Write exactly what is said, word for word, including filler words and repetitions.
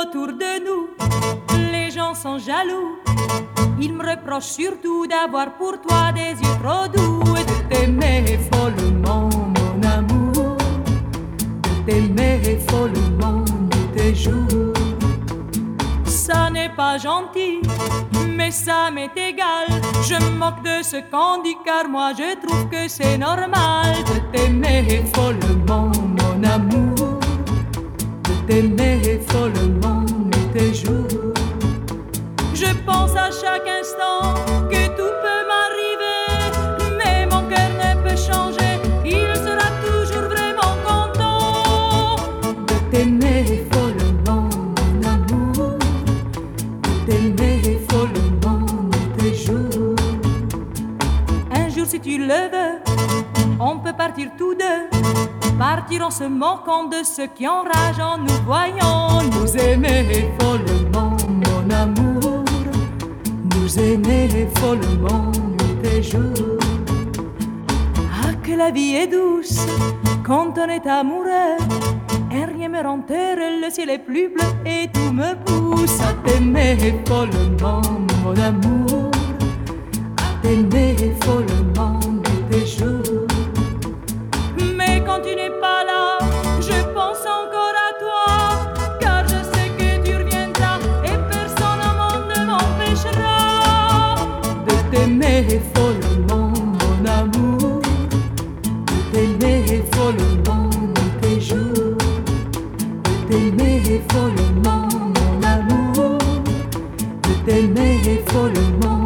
autour de nous, les gens sont jaloux. Ils me reprochent surtout d'avoir pour toi des yeux trop doux et de t'aimer follement, mon amour, de t'aimer follement de tes jours. Ça n'est pas gentil, mais ça m'est égal. Je me moque de ce qu'on dit car moi je trouve que c'est normal de t'aimer follement, mon amour, de t'aimer follement de tes jours. Je pense à chaque instant que tout peut m'arriver, mais mon cœur ne peut changer, il sera toujours vraiment content de t'aimer follement, mon amour, de t'aimer follement de tes jours. Un jour si tu le veux, on peut partir tous deux, partir en se moquant de ceux qui enragent en nous voyant, nous aimer follement, mon amour, nous aimer follement de tes jours. Ah, que la vie est douce quand on est amoureux, et rien me rend heureux, le ciel est plus bleu et tout me pousse à t'aimer follement, mon amour, à t'aimer follement de tes jours. Mais quand tu n'es pas là, je pense encore à toi, car je sais que tu reviendras et personne au monde ne m'empêchera de t'aimer follement, mon amour, de t'aimer follement de tes jours, de t'aimer follement, mon amour, de t'aimer follement.